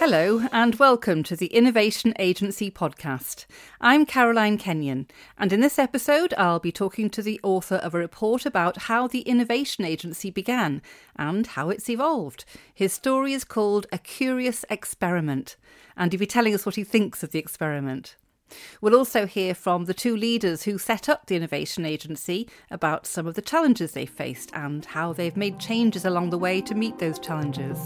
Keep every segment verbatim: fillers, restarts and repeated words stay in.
Hello and welcome to the Innovation Agency podcast. I'm Caroline Kenyon, and in this episode I'll be talking to the author of a report about how the Innovation Agency began and how it's evolved. His story is called A Curious Experiment, and he'll be telling us what he thinks of the experiment. We'll also hear from the two leaders who set up the Innovation Agency about some of the challenges they faced and how they've made changes along the way to meet those challenges.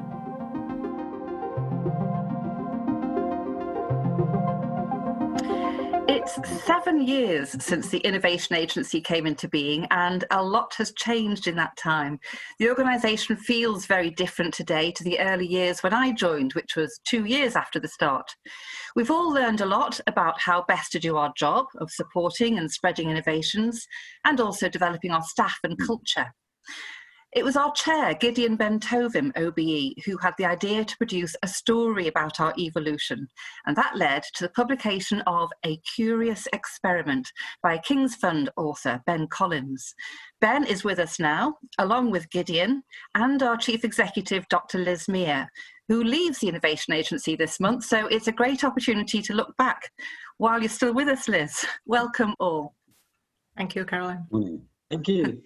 It's seven years since the Innovation Agency came into being, and a lot has changed in that time. The organisation feels very different today to the early years when I joined, which was two years after the start. We've all learned a lot about how best to do our job of supporting and spreading innovations, and also developing our staff and culture. It was our chair, Gideon Ben-Tovim, O B E, who had the idea to produce a story about our evolution, and that led to the publication of A Curious Experiment by King's Fund author Ben Collins. Ben is with us now, along with Gideon and our Chief Executive, Doctor Liz Meir, who leaves the Innovation Agency this month, so it's a great opportunity to look back while you're still with us, Liz. Welcome all. Thank you, Caroline. Thank you.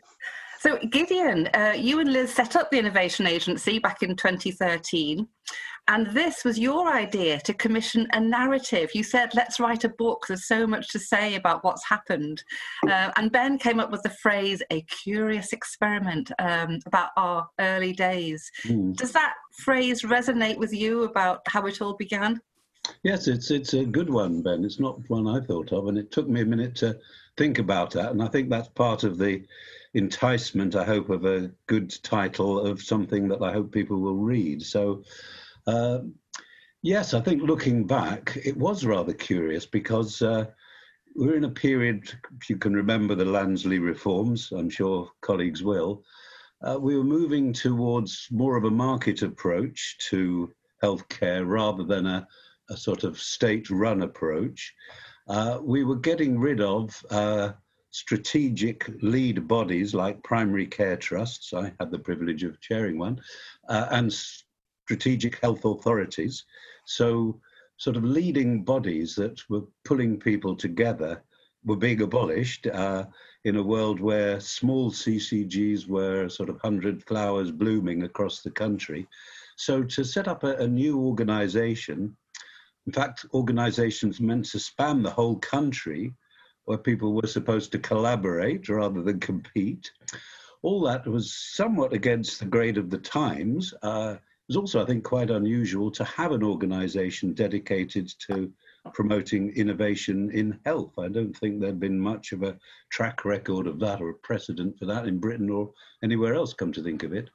So Gideon, uh, you and Liz set up the Innovation Agency back in twenty thirteen, and this was your idea to commission a narrative. You said, let's write a book, there's so much to say about what's happened. Uh, and Ben came up with the phrase, a curious experiment, um, about our early days. Mm. Does that phrase resonate with you about how it all began? Yes, it's it's a good one, Ben. It's not one I thought of, and it took me a minute to think about that, and I think that's part of the enticement, I hope, of a good title of something that I hope people will read. So, uh, yes, I think looking back, it was rather curious because uh, we're in a period, if you can remember the Lansley reforms, I'm sure colleagues will, uh, we were moving towards more of a market approach to healthcare rather than a, a sort of state-run approach. Uh, we were getting rid of uh, strategic lead bodies like primary care trusts, I had the privilege of chairing one, uh, and strategic health authorities. So sort of leading bodies that were pulling people together were being abolished uh, in a world where small C C Gs were sort of hundred flowers blooming across the country. So to set up a, a new organisation, in fact, organisations meant to span the whole country, where people were supposed to collaborate rather than compete. All that was somewhat against the grade of the times. Uh, it was also, I think, quite unusual to have an organisation dedicated to promoting innovation in health. I don't think there'd been much of a track record of that or a precedent for that in Britain or anywhere else, come to think of it.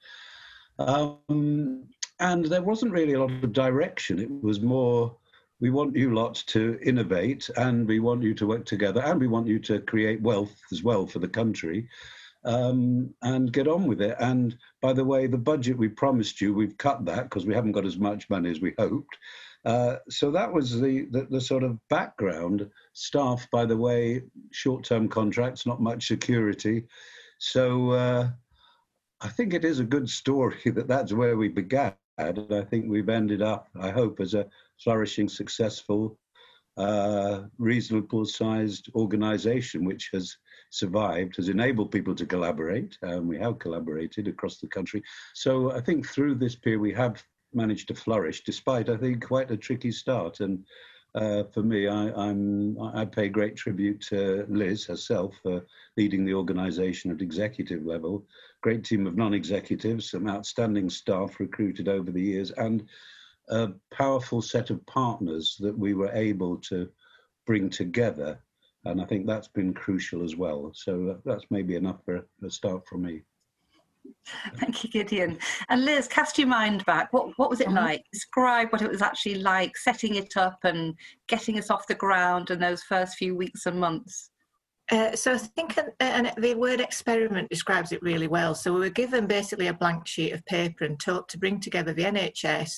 Um, and there wasn't really a lot of direction. It was more, we want you lot to innovate, and we want you to work together, and we want you to create wealth as well for the country, um, and get on with it. And by the way, the budget we promised you, we've cut that because we haven't got as much money as we hoped. Uh, so that was the, the, the sort of background. Staff, by the way, short-term contracts, not much security. So uh, I think it is a good story that that's where we began. And I think we've ended up, I hope, as a flourishing, successful, uh, reasonable-sized organisation which has survived, has enabled people to collaborate, and we have collaborated across the country. So I think through this period we have managed to flourish, despite, I think, quite a tricky start. And uh, for me, I, I'm, I pay great tribute to Liz herself for leading the organisation at executive level. Great team of non-executives, some outstanding staff recruited over the years, and a powerful set of partners that we were able to bring together. And I think that's been crucial as well. So that's maybe enough for a start from me. Thank you, Gideon. And Liz, cast your mind back. What, what was it like? Describe what it was actually like, setting it up and getting us off the ground in those first few weeks and months. Uh, so I think uh, and the word experiment describes it really well. So we were given basically a blank sheet of paper and told to bring together the N H S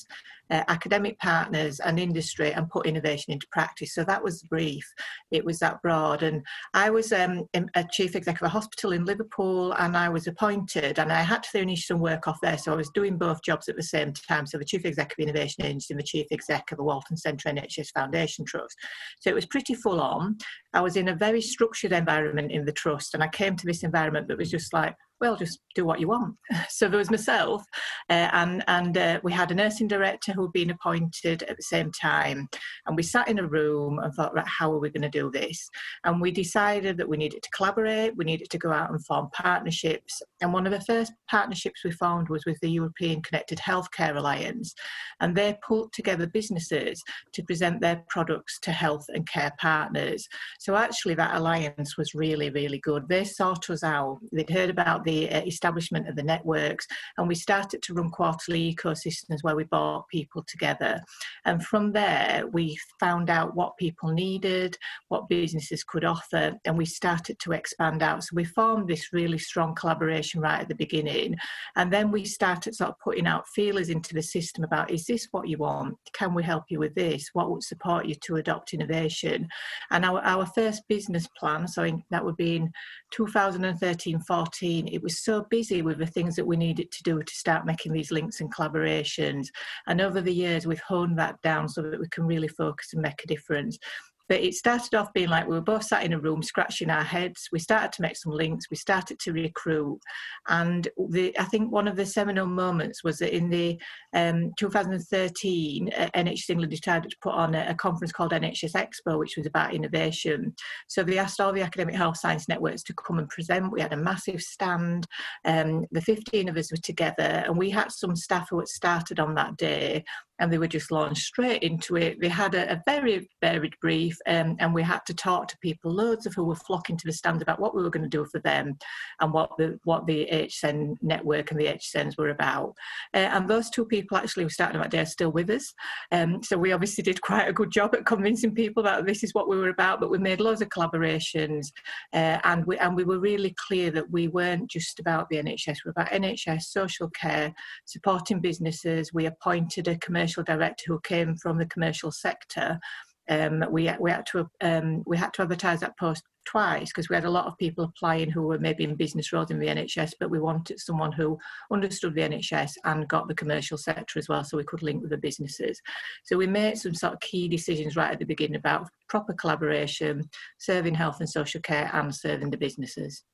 uh, academic partners and industry and put innovation into practice. So that was the brief. It was that broad. And I was um, a chief executive of a hospital in Liverpool, and I was appointed, and I had to finish some work off there. So I was doing both jobs at the same time. So the chief executive of Innovation Agency and the chief executive of the Walton Centre N H S Foundation Trust. So it was pretty full on. I was in a very structured environment in the trust, and I came to this environment that was just like, well, just do what you want. So there was myself, uh, and and uh, we had a nursing director who had been appointed at the same time, and we sat in a room and thought, right, how are we going to do this? And we decided that we needed to collaborate, we needed to go out and form partnerships. And one of the first partnerships we formed was with the European Connected Healthcare Alliance, and they pulled together businesses to present their products to health and care partners. So actually that alliance was really, really good. They sought us out. They'd heard about the establishment of the networks, and we started to run quarterly ecosystems where we brought people together. And from there, we found out what people needed, what businesses could offer, and we started to expand out. So we formed this really strong collaboration right at the beginning. And then we started sort of putting out feelers into the system about, is this what you want? Can we help you with this? What would support you to adopt innovation? And our, our first business plan, so in, that would be in two thousand thirteen fourteen, it was so busy with the things that we needed to do to start making these links and collaborations. And over the years, we've honed that down so that we can really focus and make a difference. But it started off being like we were both sat in a room scratching our heads. We started to make some links. We started to recruit. And the, I think one of the seminal moments was that in the um, two thousand thirteen, uh, N H S England decided to put on a, a conference called N H S Expo, which was about innovation. So they asked all the academic health science networks to come and present. We had a massive stand. Um, the fifteen of us were together, and we had some staff who had started on that day, and they were just launched straight into it. They had a, a very varied brief, um, and we had to talk to people, loads of who were flocking to the stand about what we were going to do for them and what the what the H S N network and the H S Ns were about. Uh, and those two people actually who started that day are still with us. Um, so we obviously did quite a good job at convincing people that this is what we were about, but we made loads of collaborations, uh, and, we, and we were really clear that we weren't just about the N H S, we were about N H S, social care, supporting businesses. We appointed a commercial director who came from the commercial sector. Um, we we had to um, we had to advertise that post twice because we had a lot of people applying who were maybe in business roles in the N H S, but we wanted someone who understood the N H S and got the commercial sector as well, so we could link with the businesses. So we made some sort of key decisions right at the beginning about proper collaboration, serving health and social care, and serving the businesses,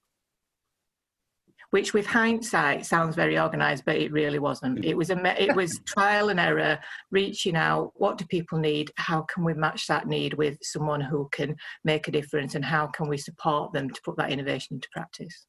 which with hindsight sounds very organised, but it really wasn't. It was a it was trial and error, reaching out. What do people need? How can we match that need with someone who can make a difference, and how can we support them to put that innovation into practice?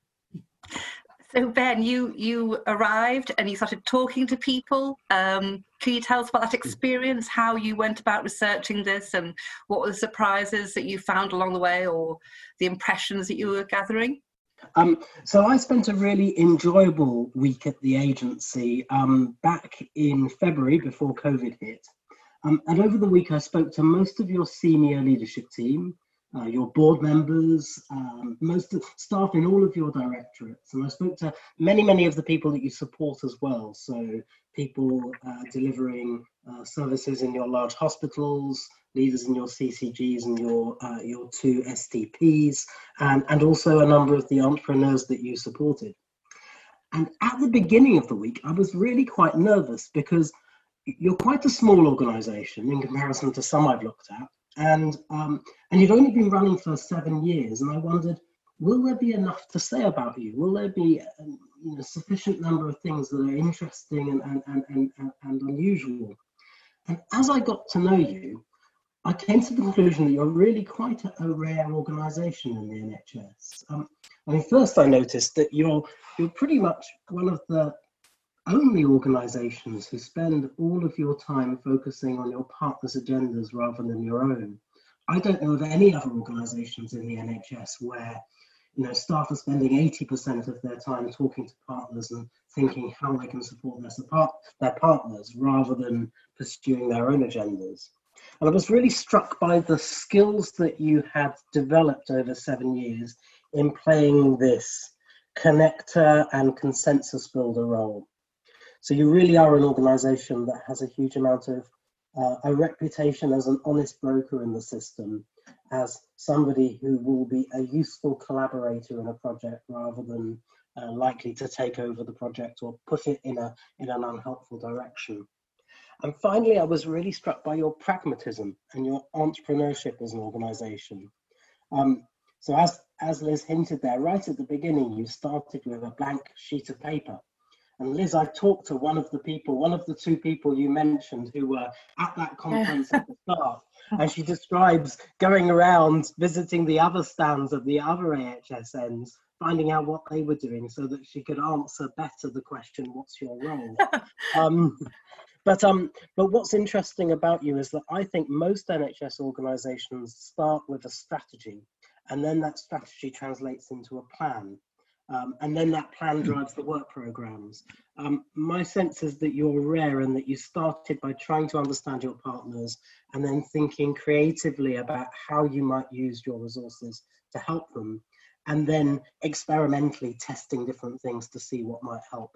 So Ben, you you arrived and you started talking to people. Um, can you tell us about that experience, how you went about researching this, and what were the surprises that you found along the way, or the impressions that you were gathering? Um, so I spent a really enjoyable week at the agency um, back in February before COVID hit. Um, and over the week, I spoke to most of your senior leadership team, uh, your board members, um, most of staff in all of your directorates. And I spoke to many, many of the people that you support as well. So people uh, delivering uh, services in your large hospitals, leaders in your C C Gs and your uh, your two S T Ps, and, and also a number of the entrepreneurs that you supported. And at the beginning of the week, I was really quite nervous because you're quite a small organisation in comparison to some I've looked at, and um, and you'd only been running for seven years, and I wondered, will there be enough to say about you? Will there be a you know, sufficient number of things that are interesting and and, and, and, and unusual? And as I got to know you, I came to the conclusion that you're really quite a, a rare organisation in the N H S. Um, I mean, first I noticed that you're you're pretty much one of the only organisations who spend all of your time focusing on your partners' agendas rather than your own. I don't know of any other organisations in the N H S where you know staff are spending eighty percent of their time talking to partners and thinking how they can support their support their partners rather than pursuing their own agendas. And I was really struck by the skills that you had developed over seven years in playing this connector and consensus builder role. So you really are an organisation that has a huge amount of uh, a reputation as an honest broker in the system, as somebody who will be a useful collaborator in a project rather than uh, likely to take over the project or push it in a in an unhelpful direction. And finally, I was really struck by your pragmatism and your entrepreneurship as an organisation. Um, so as, as Liz hinted there, right at the beginning, you started with a blank sheet of paper. And Liz, I talked to one of the people, one of the two people you mentioned who were at that conference at the start, and she describes going around visiting the other stands of the other A H S Ns, finding out what they were doing so that she could answer better the question, what's your role? um, but, um, but what's interesting about you is that I think most N H S organisations start with a strategy, and then that strategy translates into a plan. Um, and then that plan drives the work programs. Um, my sense is that you're rare and that you started by trying to understand your partners and then thinking creatively about how you might use your resources to help them, and then experimentally testing different things to see what might help.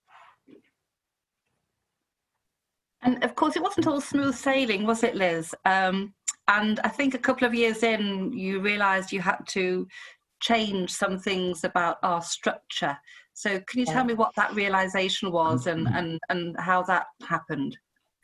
And of course, it wasn't all smooth sailing, was it, Liz? Um, and I think a couple of years in, you realised you had to change some things about our structure. So can you tell me what that realization was and, and, and how that happened?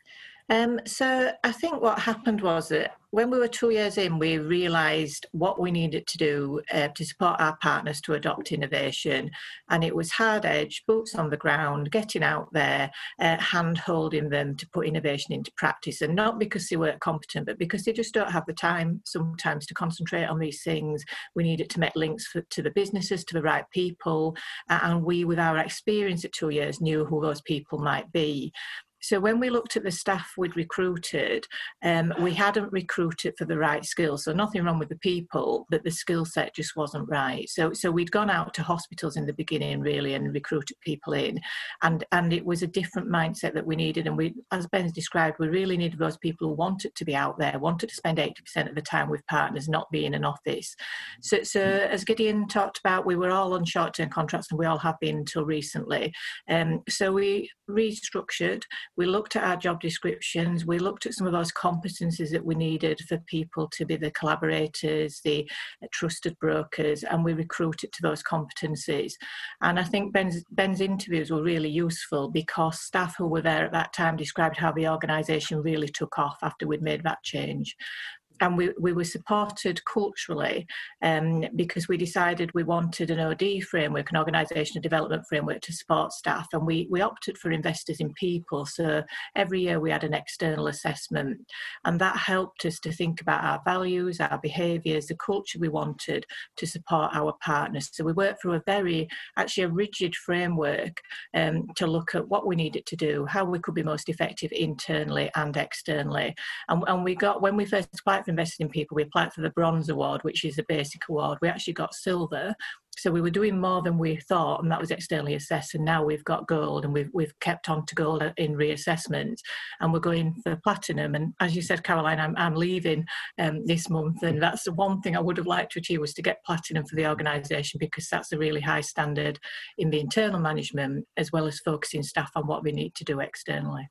Um, so I think what happened was that when we were two years in, we realised what we needed to do uh, to support our partners to adopt innovation. And it was hard edge, boots on the ground, getting out there, uh, hand-holding them to put innovation into practice. And not because they weren't competent, but because they just don't have the time sometimes to concentrate on these things. We needed to make links for, to the businesses, to the right people. Uh, and we, with our experience at two years, knew who those people might be. So when we looked at the staff we'd recruited, um, we hadn't recruited for the right skills. So nothing wrong with the people, but the skill set just wasn't right. So so we'd gone out to hospitals in the beginning, really, and recruited people in. And, and it was a different mindset that we needed. And we, as Ben's described, we really needed those people who wanted to be out there, wanted to spend eighty percent of the time with partners, not be in an office. So, so as Gideon talked about, we were all on short-term contracts, and we all have been until recently. Um, so we restructured. We looked at our job descriptions, we looked at some of those competencies that we needed for people to be the collaborators, the trusted brokers, and we recruited to those competencies. And I think Ben's, Ben's interviews were really useful because staff who were there at that time described how the organisation really took off after we'd made that change. And we, we were supported culturally um, because we decided we wanted an O D framework, an organisational development framework to support staff. And we, we opted for investors in people. So every year we had an external assessment. And that helped us to think about our values, our behaviours, the culture we wanted to support our partners. So we worked through a very, actually a rigid framework um, to look at what we needed to do, how we could be most effective internally and externally. And, and we got, when we first applied invested in people, we applied for the bronze award, which is a basic award. We actually got silver, so we were doing more than we thought, and that was externally assessed. And now we've got gold, and we've we've kept on to gold in reassessment, and we're going for platinum. And as you said, Caroline, I'm I'm leaving um, this month, and that's the one thing I would have liked to achieve, was to get platinum for the organisation, because that's a really high standard in the internal management, as well as focusing staff on what we need to do externally.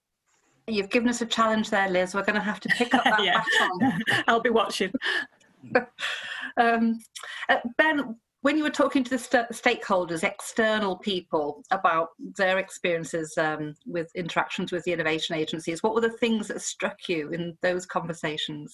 You've given us a challenge there, Liz. We're going to have to pick up that yeah. baton. I'll be watching. um, uh, Ben, when you were talking to the st stakeholders, external people, about their experiences um, with interactions with the innovation agencies, what were the things that struck you in those conversations?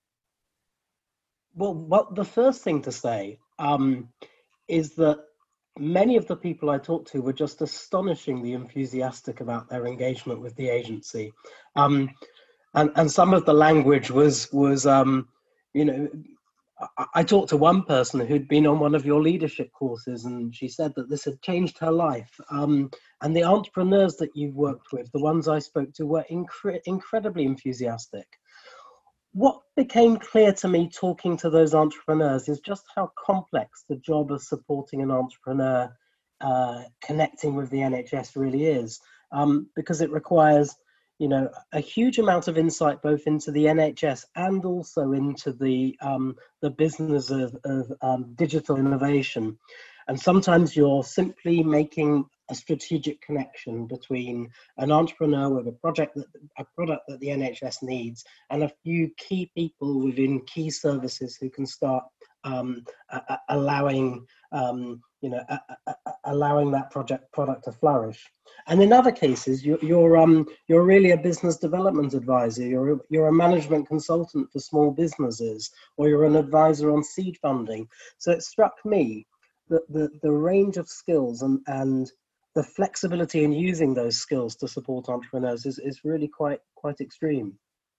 Well, well the first thing to say um, is that many of the people I talked to were just astonishingly enthusiastic about their engagement with the agency. Um, and, and some of the language was, was um, you know, I, I talked to one person who'd been on one of your leadership courses, and she said that this had changed her life. Um, and the entrepreneurs that you've worked with, the ones I spoke to, were incre incredibly enthusiastic. What became clear to me talking to those entrepreneurs is just how complex the job of supporting an entrepreneur uh, connecting with the N H S really is, um, because it requires, you know, a huge amount of insight both into the N H S and also into the um, the business of, of um, digital innovation. And sometimes you're simply making a strategic connection between an entrepreneur with a project that a product that the N H S needs and a few key people within key services who can start um, uh, allowing um, you know uh, uh, allowing that project product to flourish. And in other cases, you're you're um you're really a business development advisor. You're you're a management consultant for small businesses, or you're an advisor on seed funding. So it struck me that the the range of skills and and the flexibility in using those skills to support entrepreneurs is, is really quite quite extreme.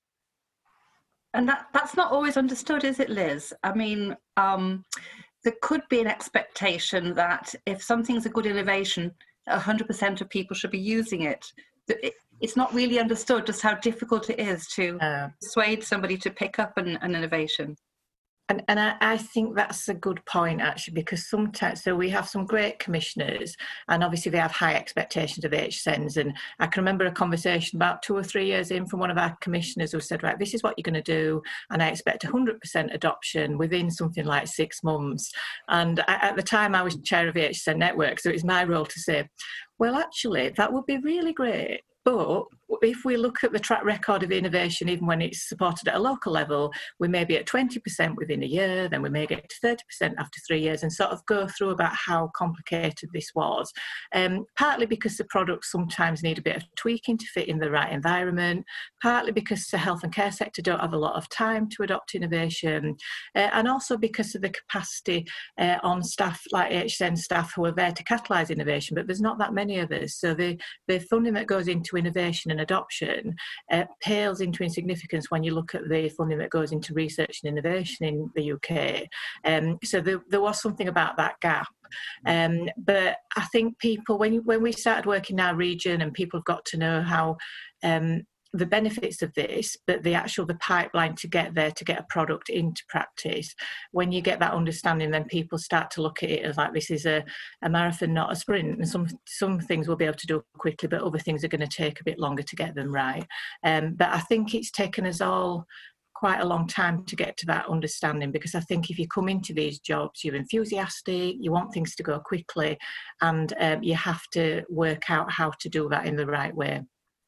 And that, that's not always understood, is it, Liz? I mean, um, there could be an expectation that if something's a good innovation, one hundred percent of people should be using it. it it's not really understood just how difficult it is to uh, persuade somebody to pick up an, an innovation. And, and I, I think that's a good point, actually, because sometimes, so we have some great commissioners, and obviously they have high expectations of H S E Ns. And I can remember a conversation about two or three years in from one of our commissioners who said, right, this is what you're going to do, and I expect one hundred percent adoption within something like six months. And I, at the time, I was chair of the H S E N Network, so it was my role to say, well, actually, that would be really great. But if we look at the track record of innovation, even when it's supported at a local level, we may be at twenty percent within a year, then we may get to thirty percent after three years and sort of go through about how complicated this was. Um, partly because the products sometimes need a bit of tweaking to fit in the right environment, partly because the health and care sector don't have a lot of time to adopt innovation, uh, and also because of the capacity uh, on staff like H S E N staff who are there to catalyse innovation, but there's not that many of us. So the, the funding that goes into innovation and adoption uh, pales into insignificance when you look at the funding that goes into research and innovation in the U K. Um, so there, there was something about that gap. Um, but I think people, when, when we started working in our region and people have got to know how um, the benefits of this, but the actual, the pipeline to get there, to get a product into practice, when you get that understanding, then people start to look at it as like this is a, a marathon, not a sprint. And some some things we'll be able to do quickly, but other things are going to take a bit longer to get them right. Um, but I think it's taken us all quite a long time to get to that understanding, because I think if you come into these jobs, you're enthusiastic, you want things to go quickly, and um, you have to work out how to do that in the right way.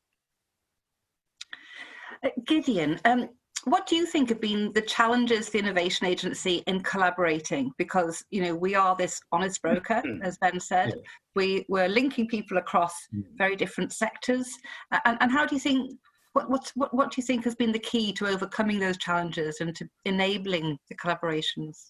Gideon, um, what do you think have been the challenges for the Innovation Agency in collaborating? Because, you know, we are this honest broker, as Ben said. Yeah. We, we're linking people across very different sectors. And, and how do you think, what, what, what, what do you think has been the key to overcoming those challenges and to enabling the collaborations?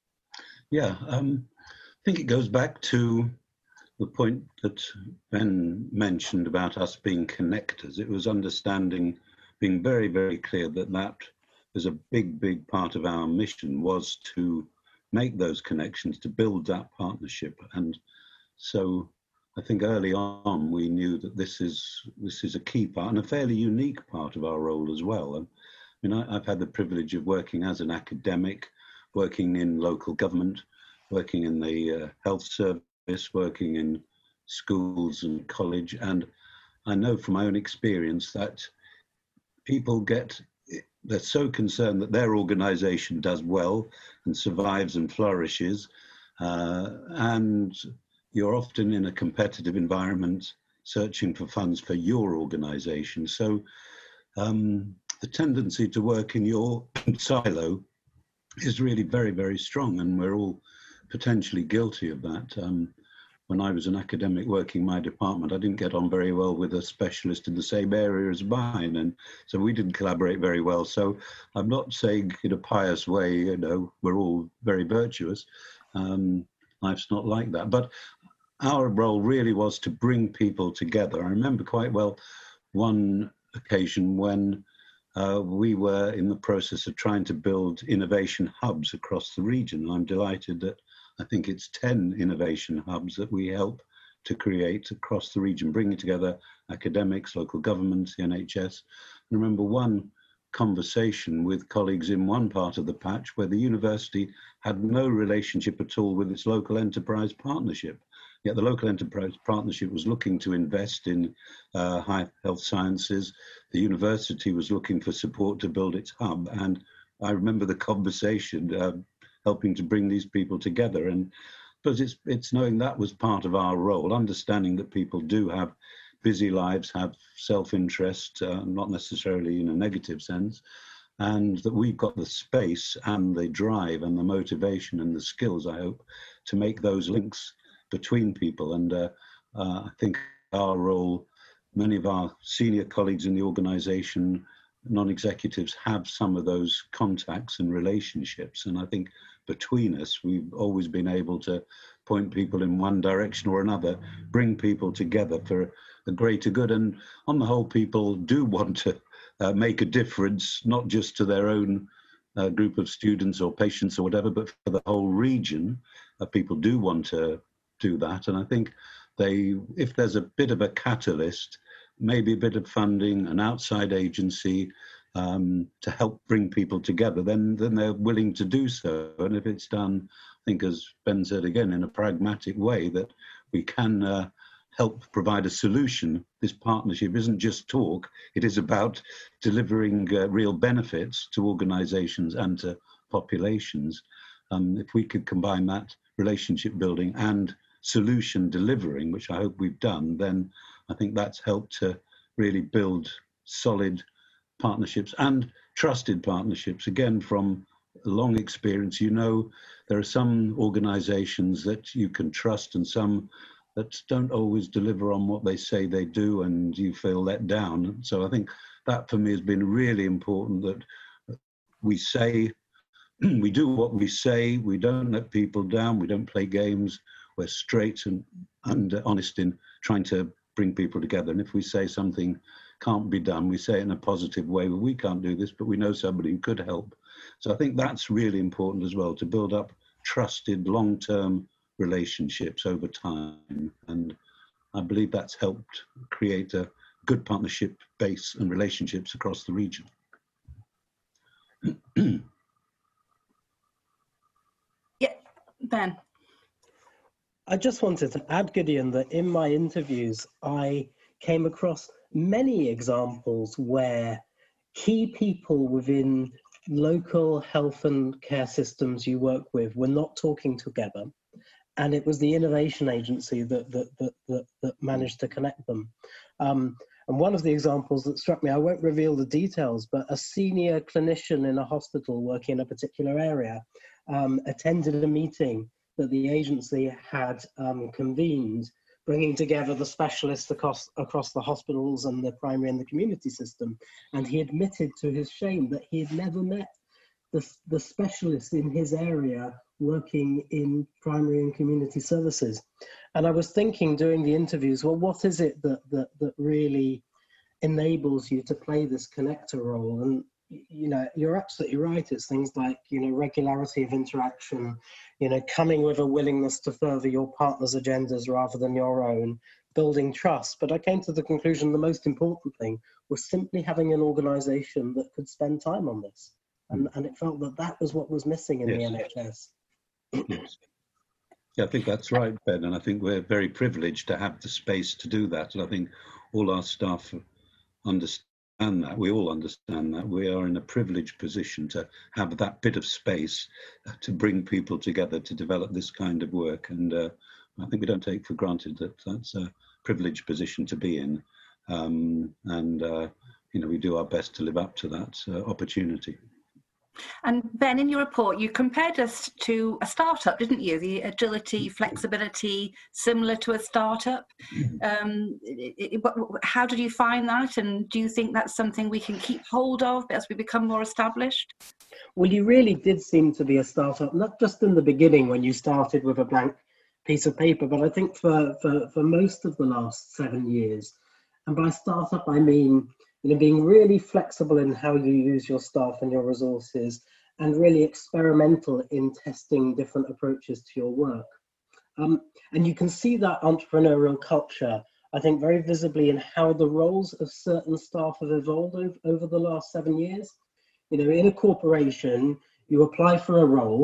Yeah, um, I think it goes back to the point that Ben mentioned about us being connectors. It was understanding, being very, very clear that that is a big, big part of our mission, was to make those connections, to build that partnership. And so I think early on we knew that this is this is a key part and a fairly unique part of our role as well. And I mean, I, I've had the privilege of working as an academic, working in local government, working in the uh, health service, working in schools and college. And I know from my own experience that people get, they're so concerned that their organization does well and survives and flourishes. Uh, and you're often in a competitive environment searching for funds for your organization. So um, the tendency to work in your silo is really very, very strong. And we're all potentially guilty of that. Um, When I was an academic working in my department, I didn't get on very well with a specialist in the same area as mine, and so we didn't collaborate very well. So I'm not saying in a pious way, you know, we're all very virtuous. Um, life's not like that. But our role really was to bring people together. I remember quite well one occasion when uh, we were in the process of trying to build innovation hubs across the region. And I'm delighted that I think it's ten innovation hubs that we help to create across the region, bringing together academics, local governments, the N H S. I remember one conversation with colleagues in one part of the patch where the university had no relationship at all with its local enterprise partnership. Yet the local enterprise partnership was looking to invest in uh, high health sciences. The university was looking for support to build its hub. And I remember the conversation, uh, helping to bring these people together. And suppose it's it's knowing that was part of our role, understanding that people do have busy lives, have self-interest, uh, not necessarily in a negative sense, and that we've got the space and the drive and the motivation and the skills, I hope, to make those links between people. And uh, uh, I think our role, many of our senior colleagues in the organisation, non-executives, have some of those contacts and relationships. And I think between us, we've always been able to point people in one direction or another, bring people together for a greater good. And on the whole, people do want to uh, make a difference, not just to their own uh, group of students or patients or whatever, but for the whole region. Uh, people do want to do that. And I think they, if there's a bit of a catalyst, maybe a bit of funding, an outside agency um, to help bring people together, then then they're willing to do so. And if it's done, I think, as Ben said again, in a pragmatic way, that we can uh, help provide a solution. This partnership isn't just talk, it is about delivering uh, real benefits to organisations and to populations. Um, if we could combine that relationship building and solution delivering, which I hope we've done, then I think that's helped to really build solid partnerships and trusted partnerships. Again, from long experience, you know, there are some organizations that you can trust and some that don't always deliver on what they say they do, and you feel let down. So I think that for me has been really important, that we say, we do what we say, we don't let people down, we don't play games, we're straight and, and honest in trying to bring people together. And if we say something can't be done, we say it in a positive way. Well, we can't do this, but we know somebody who could help. So I think that's really important as well, to build up trusted long-term relationships over time. And I believe that's helped create a good partnership base and relationships across the region. Yeah, Ben. I just wanted to add, Gideon, that in my interviews, I came across many examples where key people within local health and care systems you work with were not talking together. And it was the innovation agency that, that, that, that, that managed to connect them. Um, and one of the examples that struck me, I won't reveal the details, but a senior clinician in a hospital working in a particular area um, attended a meeting that the agency had um, convened, bringing together the specialists across, across the hospitals and the primary and the community system. And he admitted to his shame that he had never met the, the specialists in his area working in primary and community services. And I was thinking during the interviews, well, what is it that, that, that really enables you to play this connector role? And, you know, you're absolutely right. It's things like, you know, regularity of interaction, you know, coming with a willingness to further your partner's agendas rather than your own, building trust. But I came to the conclusion the most important thing was simply having an organisation that could spend time on this. And, and it felt that that was what was missing in yes. the N H S. Yes. Yeah, I think that's right, Ben. And I think we're very privileged to have the space to do that. And I think all our staff understand that. We all understand that. We are in a privileged position to have that bit of space to bring people together to develop this kind of work. And uh, I think we don't take for granted that that's a privileged position to be in. Um, and, uh, you know, we do our best to live up to that uh, opportunity. And Ben, in your report, you compared us to a startup, didn't you? The agility, flexibility, similar to a startup. Um, it, it, how did you find that? And do you think that's something we can keep hold of as we become more established? Well, you really did seem to be a startup, not just in the beginning when you started with a blank piece of paper, but I think for, for, for most of the last seven years. And by startup, I mean, you know, being really flexible in how you use your staff and your resources, and really experimental in testing different approaches to your work. Um, and you can see that entrepreneurial culture, I think, very visibly in how the roles of certain staff have evolved over, over the last seven years. You know, in a corporation, you apply for a role,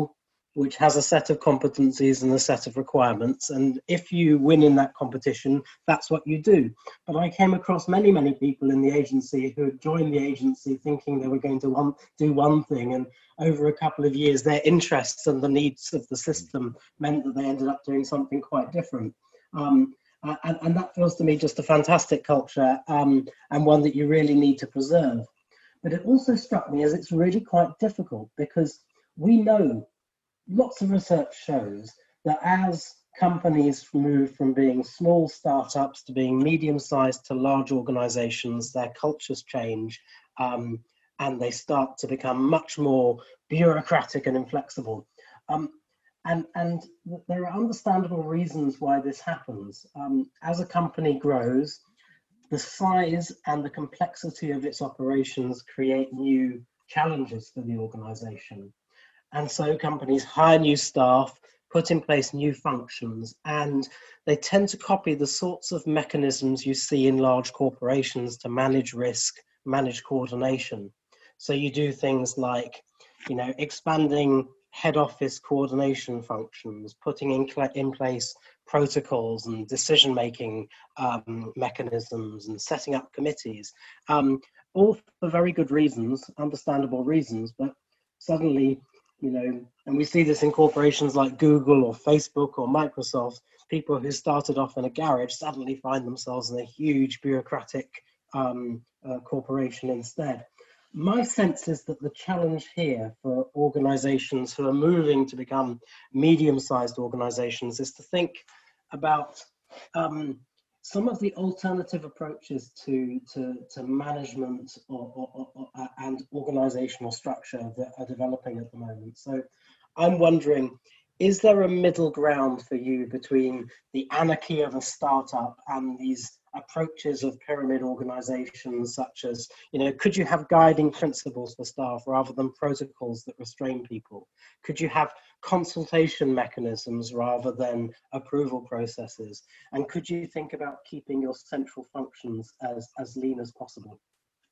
which has a set of competencies and a set of requirements. And if you win in that competition, that's what you do. But I came across many, many people in the agency who had joined the agency thinking they were going to want, do one thing. And over a couple of years, their interests and the needs of the system meant that they ended up doing something quite different. Um, and, and that feels to me just a fantastic culture, um, and one that you really need to preserve. But it also struck me as it's really quite difficult, because we know, lots of research shows that as companies move from being small startups to being medium-sized to large organizations, their cultures change, um, and they start to become much more bureaucratic and inflexible. Um, and, and there are understandable reasons why this happens. Um, as a company grows, the size and the complexity of its operations create new challenges for the organization. And so companies hire new staff, put in place new functions, and they tend to copy the sorts of mechanisms you see in large corporations to manage risk, manage coordination. So you do things like, you know, expanding head office coordination functions, putting in, in place protocols and decision-making um, mechanisms, and setting up committees, um, all for very good reasons, understandable reasons, but suddenly, you know, and we see this in corporations like Google or Facebook or Microsoft, people who started off in a garage suddenly find themselves in a huge bureaucratic um, uh, corporation instead. My sense is that the challenge here for organizations who are moving to become medium-sized organizations is to think about um, some of the alternative approaches to, to, to management or, or, or, and organizational structure that are developing at the moment. So I'm wondering, is there a middle ground for you between the anarchy of a startup and these approaches of pyramid organizations, such as, you know, could you have guiding principles for staff rather than protocols that restrain people? Could you have consultation mechanisms rather than approval processes? And could you think about keeping your central functions as, as lean as possible?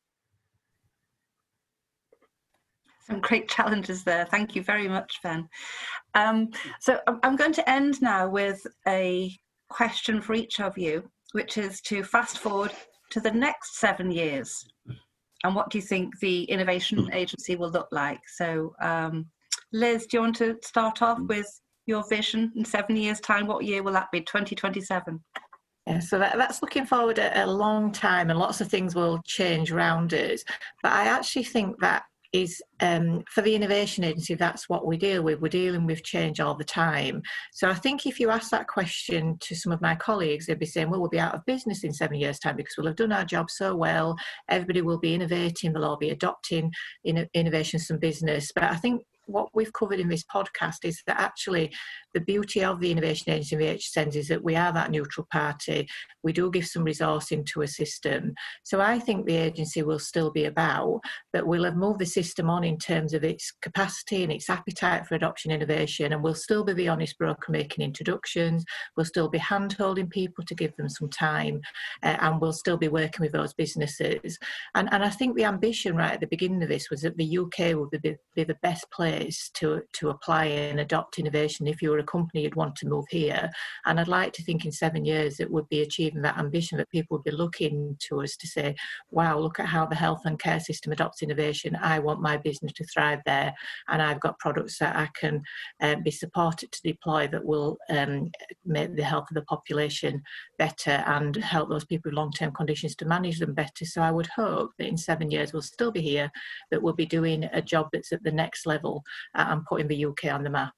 Some great challenges there. Thank you very much, Ben. Um, so I'm going to end now with a question for each of you, which is to fast forward to the next seven years. And what do you think the Innovation Agency will look like? So um, Liz, do you want to start off with your vision in seven years' time? What year will that be, twenty twenty-seven? Yeah, so that, that's looking forward a, a long time, and lots of things will change around us. But I actually think that is um, for the Innovation Agency, that's what we deal with. We're dealing with change all the time. So I think if you ask that question to some of my colleagues, they'd be saying, well, we'll be out of business in seven years' time because we'll have done our job so well. Everybody will be innovating, they'll all be adopting in, innovations and business. But I think what we've covered in this podcast is that actually the beauty of the Innovation Agency and the H S E N S is that we are that neutral party. We do give some resource into a system. So I think the agency will still be about, but we'll have moved the system on in terms of its capacity and its appetite for adoption innovation, and we'll still be the honest broker making introductions. We'll still be hand-holding people to give them some time, uh, and we'll still be working with those businesses. And, and I think the ambition right at the beginning of this was that the U K would be, be the best place to, to apply and adopt innovation. If you were a company, you'd want to move here. And I'd like to think in seven years it would be achieving that ambition, that people would be looking to us to say, wow, look at how the health and care system adopts innovation. I want my business to thrive there, and I've got products that I can uh, be supported to deploy that will um, make the health of the population better and help those people with long-term conditions to manage them better. So I would hope that in seven years we'll still be here, that we'll be doing a job that's at the next level uh, and putting the U K on the map.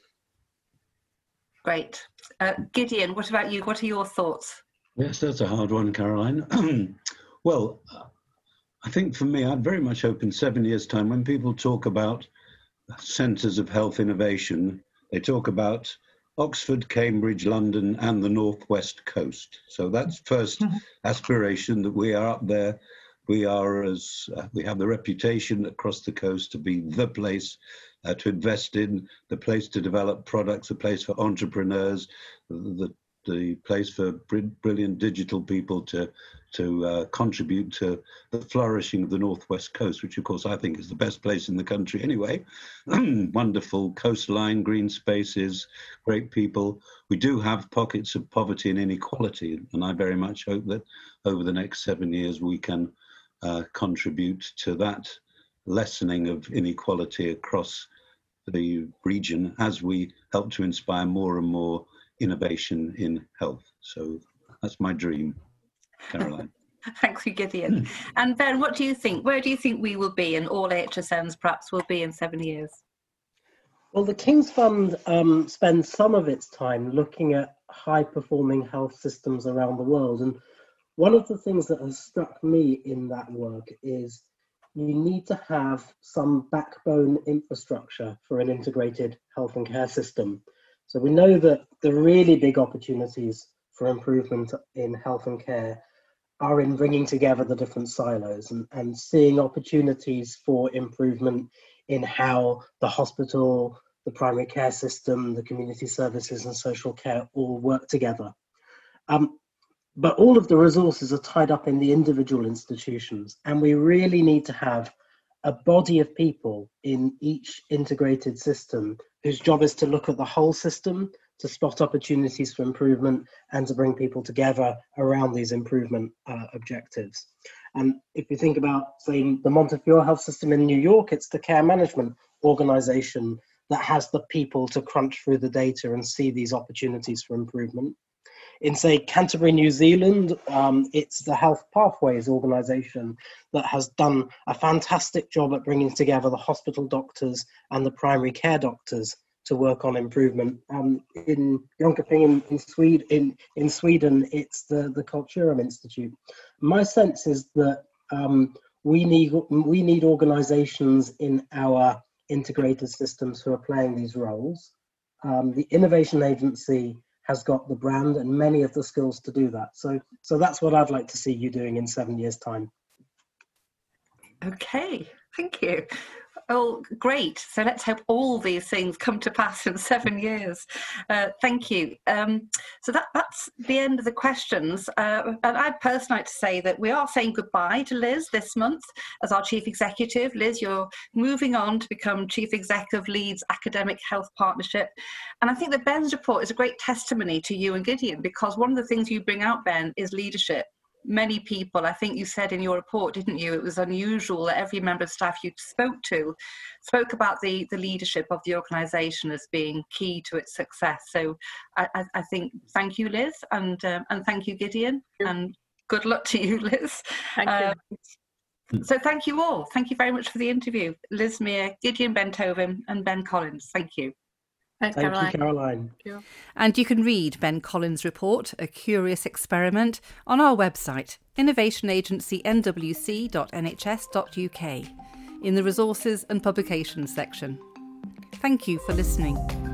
Great. Uh, Gideon, what about you? What are your thoughts? Yes, that's a hard one, Caroline. Well, I think for me, I'd very much hope in seven years' time, when people talk about centres of health innovation, they talk about Oxford, Cambridge, London, and the Northwest Coast. So that's first aspiration, that we are up there. We are as uh, we have the reputation across the coast to be the place uh, to invest in, the place to develop products, the place for entrepreneurs, the the place for br- brilliant digital people to to uh, contribute to the flourishing of the Northwest Coast, which of course I think is the best place in the country anyway. Wonderful coastline, green spaces, great people. We do have pockets of poverty and inequality, and I very much hope that over the next seven years we can uh, contribute to that lessening of inequality across the region as we help to inspire more and more innovation in health. So that's my dream, Caroline. Thank you, Gideon. And Ben, what do you think? Where do you think we will be, and all A H S Ns perhaps will be in seven years? Well, the King's Fund um, spends some of its time looking at high-performing health systems around the world. And one of the things that has struck me in that work is you need to have some backbone infrastructure for an integrated health and care system. So we know that the really big opportunities for improvement in health and care are in bringing together the different silos and, and seeing opportunities for improvement in how the hospital, the primary care system, the community services and social care all work together. Um, but all of the resources are tied up in the individual institutions, and we really need to have a body of people in each integrated system whose job is to look at the whole system, to spot opportunities for improvement, and to bring people together around these improvement uh, objectives. And if you think about, say, the Montefiore Health System in New York, it's the care management organization that has the people to crunch through the data and see these opportunities for improvement. In, say, Canterbury, New Zealand, um, it's the Health Pathways organisation that has done a fantastic job at bringing together the hospital doctors and the primary care doctors to work on improvement. Um, in Jönköping in, in, Sweden, in, in Sweden, it's the, the Culturum Institute. My sense is that um, we need, we need organisations in our integrated systems who are playing these roles. Um, the Innovation Agency has got the brand and many of the skills to do that. So, so that's what I'd like to see you doing in seven years' time. Okay, thank you. Oh, great. So let's hope all these things come to pass in seven years. Uh, thank you. Um, so that, that's the end of the questions. Uh, and I'd personally like to say that we are saying goodbye to Liz this month as our Chief Executive. Liz, you're moving on to become Chief Executive of Leeds Academic Health Partnership. And I think that Ben's report is a great testimony to you and Gideon, because one of the things you bring out, Ben, is leadership. Many people, I think you said in your report, didn't you, it was unusual that every member of staff you spoke to spoke about the, the leadership of the organisation as being key to its success. So I, I, I think, thank you, Liz, and um, and thank you, Gideon, and good luck to you, Liz. Thank um, you. So thank you all. Thank you very much for the interview. Liz Meir, Gideon Benthoven and Ben Collins. Thank you. Thanks, Thank Caroline. you, Caroline. Sure. And you can read Ben Collins' report, A Curious Experiment, on our website, innovation agency n w c dot n h s dot u k, in the Resources and Publications section. Thank you for listening.